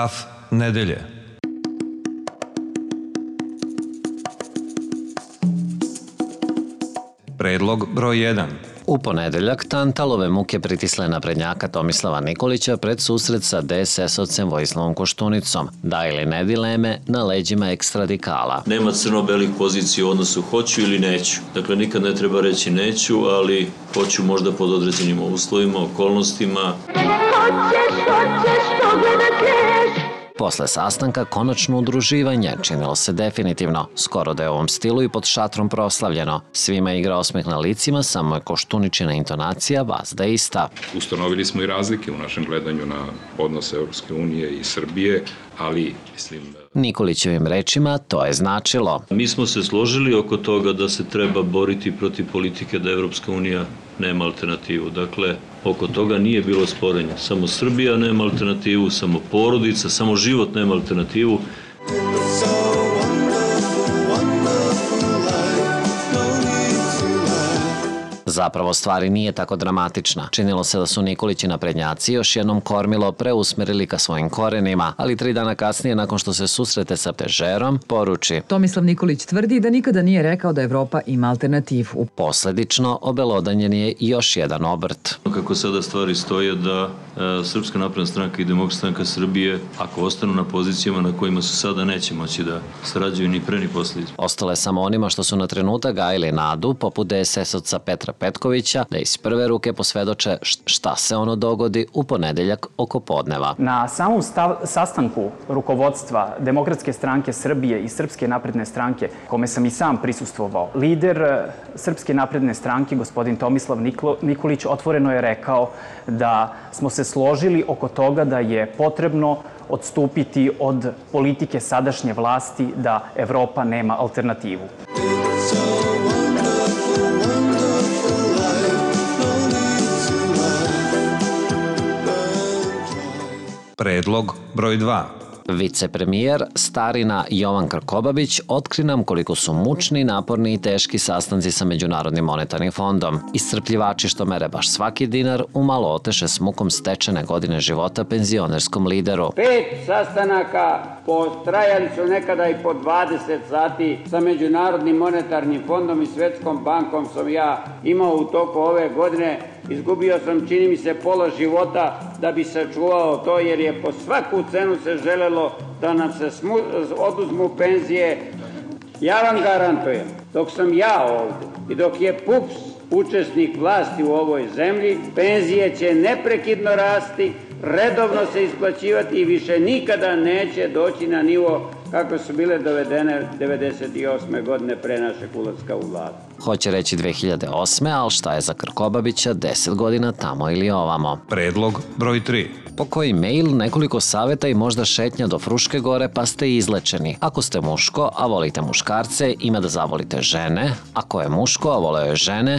Graf nedelje. Predlog broj 1. U ponedeljak Tantalove muke pritisle naprednjaka Tomislava Nikolića pred susret sa DSS-ovcem Vojislavom Koštunicom. Da ili ne dileme na leđima ekstradikala. Nema crno-belih pozicija u odnosu hoću ili neću. Dakle, nikad ne treba reći neću, ali hoću možda pod određenim uslovima, okolnostima. Hoćeš, što gledate? Posle sastanka konačno udruživanje činilo se definitivno, skoro da je u ovom stilu i pod šatrom proslavljeno. Svima igra osmeh na licima, samo je Koštuničina intonacija vazda ista. Ustanovili smo i razlike u našem gledanju na odnose Evropske unije i Srbije, ali mislim... Nikolićevim rečima to je značilo. Mi smo se složili oko toga da se treba boriti protiv politike da Evropska unija nema alternativu. Dakle, oko toga nije bilo sporenja. Samo Srbija nema alternativu, samo porodica, samo život nema alternativu. Zapravo stvari nije tako dramatična. Činilo se da su Nikolići naprednjaci još jednom kormilo preusmerili ka svojim korenima, ali 3 dana kasnije, nakon što se susrete sa Težerom, poruči: Tomislav Nikolić tvrdi da nikada nije rekao da Evropa ima alternativu. Posledično, obelodanjen je još jedan obrt. Kako sada stvari stoje da Srpska napredna stranka i Demokratska stranka Srbije, ako ostanu na pozicijama na kojima su sada, neće moći da sarađuju ni pre ni posle. Ostale samo onima što su na trenutak gajili nadu, poput DSS-ovca Petra Petkovića, da iz prve ruke posvedoče šta se ono dogodi u ponedeljak oko podneva. Na samom sastanku rukovodstva Demokratske stranke Srbije i Srpske napredne stranke, kome sam i sam prisustvovao, lider Srpske napredne stranke, gospodin Tomislav Nikolić, otvoreno je rekao da smo se složili oko toga da je potrebno odstupiti od politike sadašnje vlasti da Evropa nema alternativu. Predlog broj 2. Vicepremijer starina Jovan Krkobabić otkri nam koliko su mučni, naporni i teški sastanci sa Međunarodnim monetarnim fondom. Iscrpljivači što mere baš svaki dinar umalo oteše s mukom stečene godine života penzionerskom lideru. 5 sastanaka, trajali su nekada i po 20 sati sa Međunarodnim monetarnim fondom i Svetskom bankom sam ja imao u toku ove godine. Izgubio sam, čini mi se, pola života da bi sačuvao to, jer je po svaku cenu se želelo da nam se oduzmu penzije. Ja vam garantujem, dok sam ja ovde i dok je PUPS učesnik vlasti u ovoj zemlji, penzije će neprekidno rasti, redovno se isplaćivati i više nikada neće doći na nivo kako su bile dovedene 1998. godine pre našeg ulaska u vladu. Hoće reći 2008. ali šta je za Krkobabića 10 godina tamo ili ovamo. Predlog broj 3. Po koji mail, nekoliko saveta i možda šetnja do Fruške gore pa ste izlečeni. Ako ste muško, a volite muškarce, ima da zavolite žene. Ako je muško, a voleo je žene,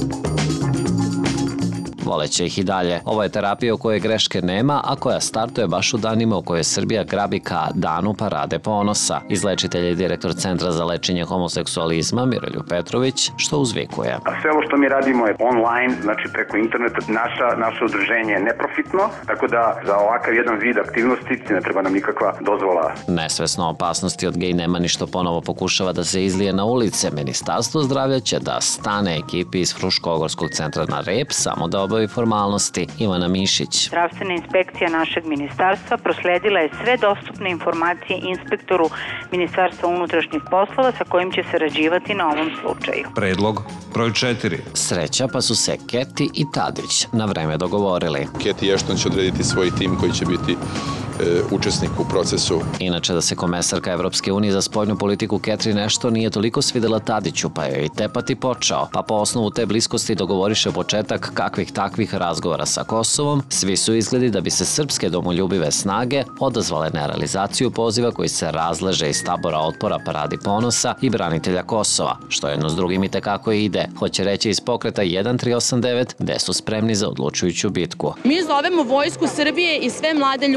voleće ih i dalje. Ovo je terapija u kojoj greške nema, a koja startuje baš u danima u kojoj Srbija grabi ka danu parade ponosa. Izlečitelj i direktor Centra za lečenje homoseksualizma Miroljub Petrović što uzvikuje. A sve ovo što mi radimo je online, znači preko interneta. Naše udruženje je neprofitno, tako da za ovakav jedan vid aktivnosti ne treba nam nikakva dozvola. Nesvesno opasnosti od gej nema ni što ponovo pokušava da se izlije na ulice. Ministarstvo zdravlja će da stane ekipi iz Fruškogorskog centra na rep samo da obavi formalnosti. Ivana Mišić. Zdravstvena inspekcija našeg ministarstva prosledila je sve dostupne informacije inspektoru Ministarstva unutrašnjih poslova sa kojim će sarađivati na ovom slučaju. Predlog broj 4. Sreća pa su se Keti i Tadić na vreme dogovorili. Keti Ešton će odrediti svoj tim koji će biti učesnik u procesu. Inače, da se komesarka Evropske unije za spoljnu politiku Catherine Ashton nije toliko svidela Tadiću, pa joj i tepati počeo, pa po osnovu te bliskosti dogovoriše početak kakvih takvih razgovora sa Kosovom. Svi su izgledi da bi se srpske domoljubive snage odazvale na realizaciju poziva koji se razleže iz tabora otpora Paradi ponosa i branitelja Kosova, što jedno s drugim i tekako ide. Hoće reći iz pokreta 1389, gde su spremni za odlučujuću bitku. Mi zovemo Vojsku Srbije i sve mlade ljude koji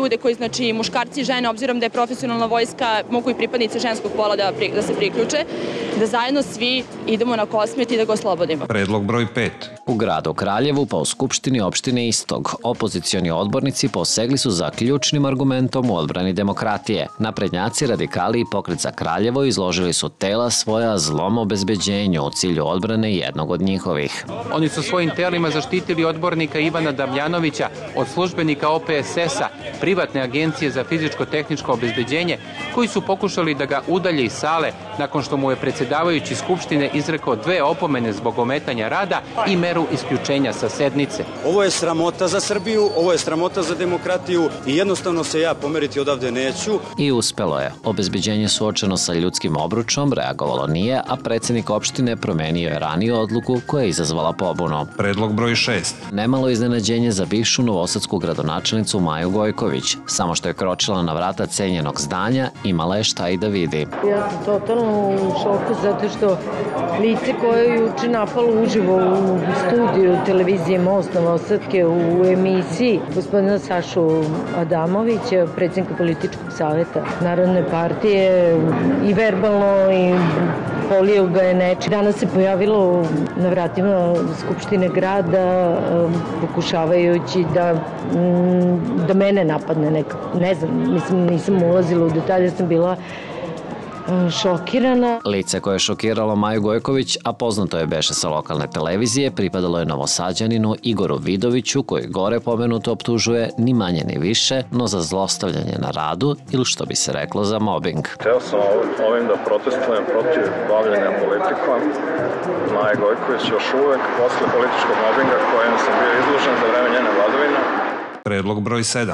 znači muškarci i žene, obzirom da je profesionalna vojska, mogu i pripadnici ženskog pola da se priključe, da zajedno svi idemo na Kosmet i da ga oslobodimo. Predlog broj 5. U gradu Kraljevu, pa u Skupštini opštine Istog, opozicioni odbornici posegli su za ključnim argumentom u odbrani demokratije. Naprednjaci, radikali i Pokret za Kraljevo izložili su tela svoja zlom obezbeđenju u cilju odbrane jednog od njihovih. Oni su svojim telima zaštitili odbornika Ivana Damljanovića od službenika OPSS-a, privatne agencije za fizičko-tehničko obezbeđenje, koji su pokušali da ga udalje iz sale nakon što mu je predsjedavajući Skupštine izrekao 2 opomene zbog ometanja rada i meru isključenja sa sednice. Ovo je sramota za Srbiju, ovo je sramota za demokratiju i jednostavno se ja pomeriti odavde neću. I uspelo je. Obezbeđenje suočeno sa ljudskim obručom reagovalo nije, a predsjednik opštine promenio je raniju odluku koja je izazvala pobunu. Predlog broj 6. Nemalo iznenađenje za bivšu novosadsku gradonačelnicu Maju Gojković. Samo što je kročila na vrata cenjenog zdanja, imala je šta i da vidi. Ja sam totalno u šoku zato što lice koje je juče napalo uživo u studiju televizije Most Novosadske u emisiji gospodina Sašu Adamovića, predsjednika političkog savjeta Narodne partije, i verbalno i polio ga je neče. Danas se pojavilo na vratima Skupštine grada pokušavajući da mene napadne nekako. Ne znam, mislim, nisam ulazila u detalje, sam bila šokirana. Lice koje je šokiralo Maju Gojković, a poznato je beše sa lokalne televizije, pripadalo je Novosađaninu Igoru Vidoviću, koji gore pomenuto optužuje ni manje ni više, no za zlostavljanje na radu ili što bi se reklo za mobbing. Hteo sam ovim da protestujem protiv bavljenja politikom. Maja Gojković još uvek posle političkog mobbinga kojem sam bio izložen za vreme njene vladavine. Predlog broj 7.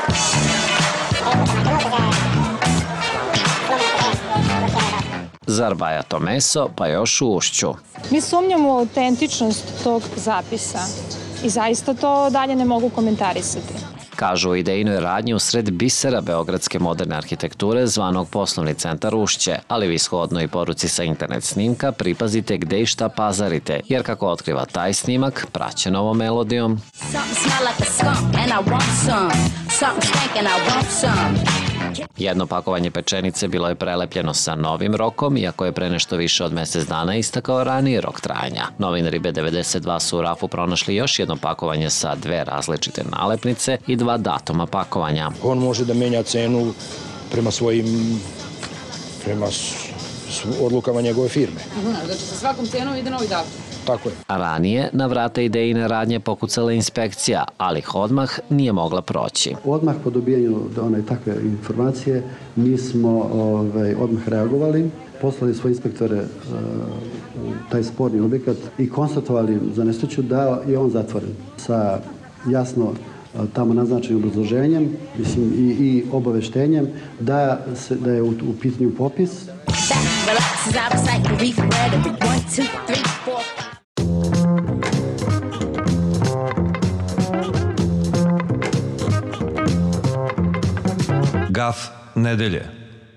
Zarbaja to meso, pa još u ušću. Mi sumnjamo u autentičnost tog zapisa i zaista to dalje ne mogu komentarisati. Kažu o idejnoj radnji u sred bisera beogradske moderne arhitekture zvanog Poslovni centar Ušće, ali vi shodno i poruci sa internet snimka pripazite gde i šta pazarite, jer kako otkriva taj snimak, praćen ovom melodijom, jedno pakovanje pečenice bilo je prelepljeno sa novim rokom, iako je pre nešto više od mesec dana istakao raniji rok trajanja. Novinari B92 su u rafu pronašli još jedno pakovanje sa 2 različite nalepnice i 2 datuma pakovanja. On može da menja cenu prema odlukama njegove firme. Znači sa svakom cenom ide novi datum. Tako je. Ranije na vrata idejne radnje pokucala inspekcija, ali odmah nije mogla proći. Odmah po dobijanju takve informacije mi smo odmah reagovali, poslali svoje inspektore u taj sporni objekat i konstatovali za nesreću da je on zatvoren sa jasno tamo naznačenim obrazloženjem i obaveštenjem da je u pitanju popis. Gaf nedelje.